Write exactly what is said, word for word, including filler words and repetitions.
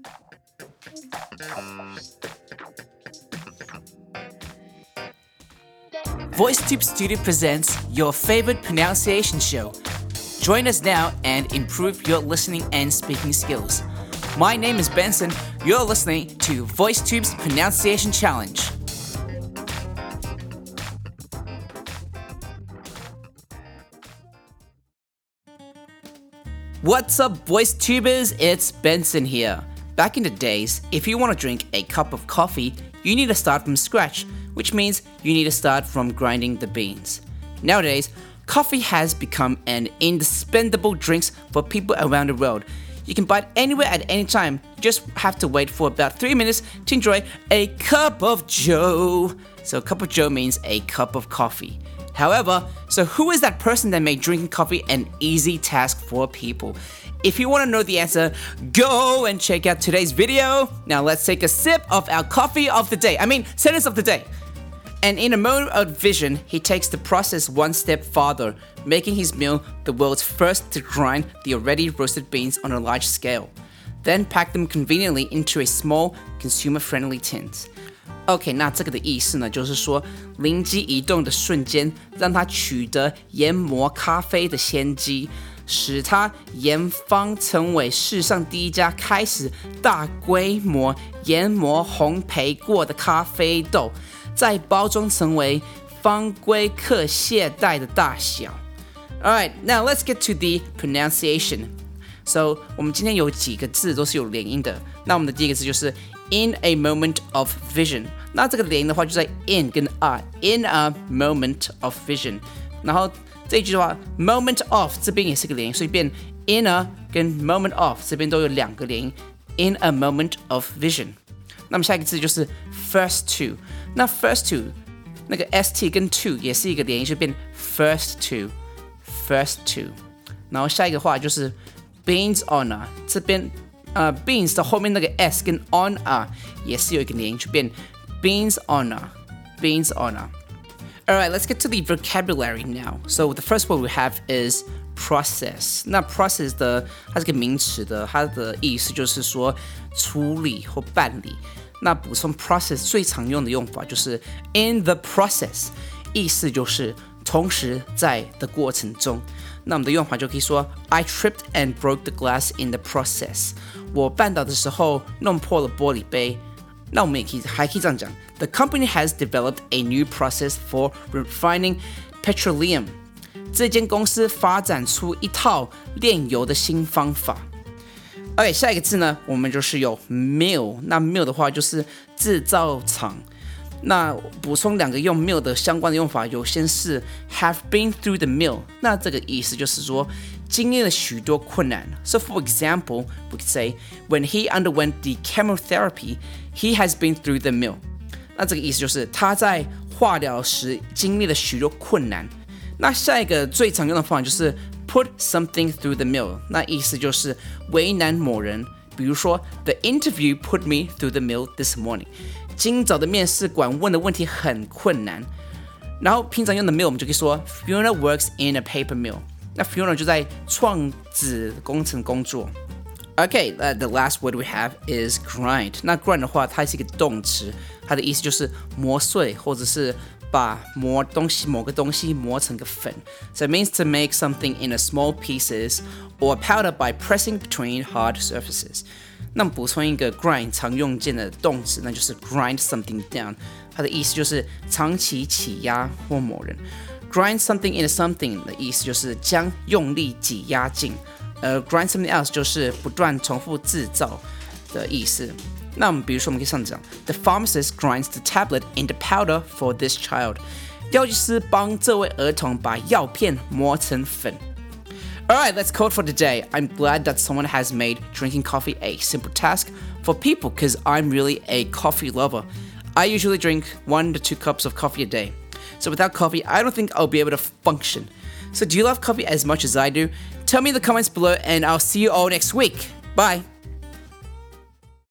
VoiceTube Studio presents your favorite pronunciation show. Join us now and improve your listening and speaking skills. My name is Benson. You're listening to VoiceTube's Pronunciation Challenge. What's up, VoiceTubers? It's Benson here. Back in the days, if you want to drink a cup of coffee, you need to start from scratch, which means you need to start from grinding the beans. Nowadays, coffee has become an indispensable drink for people around the world. You can buy it anywhere at any time. You just have to wait for about three minutes to enjoy a cup of joe. So a cup of joe means a cup of coffee. However, so who is that person that made drinking coffee an easy task for people? If you want to know the answer, go and check out today's video. Now let's take a sip of our coffee of the day. I mean, sentence of the day. And in a moment of vision, he takes the process one step farther, making his meal the world's first to grind the already roasted beans on a large scale, then pack them conveniently into a small, consumer-friendly tins. OK, 那这个的意思呢，就是说灵机一动的瞬间，让他取得研磨咖啡的先机，使他研发成为世上第一家开始大规模研磨烘焙过的咖啡豆。再包装成为方规克携带的大小。Alright, now let's get to the pronunciation. So, 我们今天有几个字都是有连音的。那我们的第一个字就是 in a moment of vision. 那这个连音的话就在 in 跟 a, in a moment of vision. 然后这一句的话 moment of 这边也是个连音，所以变 in a 跟 moment of 这边都有两个连音 in a moment of vision. 那么下一个字就是 first to， 那 first to 那个 st 跟 to 也是一个连音，就变 first to first to。然后下一个话就是 beans on a， 这边呃 beans 的后面那个 s 跟 on a 也是有一个连音，就变 beans on a beans on a。Alright, let's get to the vocabulary now. So the first word we have is process. 那 process 的它是个名词的，它的意思就是说处理或办理。那补充 process 最常用的用法就是 in the process， 意思就是同时在的过程中。那我们的用法就可以说 I tripped and broke the glass in the process。 我绊倒的时候弄破了玻璃杯。那我们也可以还可以这样讲 The company has developed a new process for refining petroleum。 这间公司发展出一套炼油的新方法。OK， 下一个字呢，我们就是有 mill。 那 mill 的话就是制造厂。那补充两个用 mill 的相关的用法，有先是 have been through the mill。 那这个意思就是说经历了许多困难。 So for example, we could say when he underwent the chemotherapy, he has been through the mill。 那这个意思就是他在化疗时经历了许多困难。那下一个最常用的方法就是 put something through the mill。 那意思就是为难某人。比如说 The interview put me through the mill this morning。 今早的面试官问的问题很困难。然后平常用的 mill 我们就可以说 Fiona works in a paper mill。 那 Fiona 就在创纸工程工作。Okay, uh, the last word we have is grind. 那 grind 的话，它是一个动词，它的意思就是磨碎，或者是把磨东西某个东西磨成个粉。So it means to make something into small pieces or powder by pressing between hard surfaces. 那么补充一个 grind 常用见的动词，那就是 grind something down。 它的意思就是长期挤压或某人。grind something into something 的意思就是将用力挤压进。呃 grind something else 就是不断重复制造的意思。那我们比如说我们可以这样讲 The pharmacist grinds the tablet into powder for this child。 药剂师帮这位儿童把药片磨成粉。Alright, that's code for today. I'm glad that someone has made drinking coffee a simple task for people because I'm really a coffee lover. I usually drink one to two cups of coffee a day. So without coffee, I don't think I'll be able to function. So do you love coffee as much as I do? Tell me in the comments below and I'll see you all next week. Bye!